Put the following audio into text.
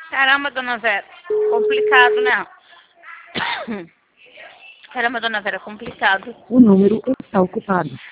Caramba, dona Vera. Complicado, né? Caramba, dona Vera, complicado. O número está ocupado.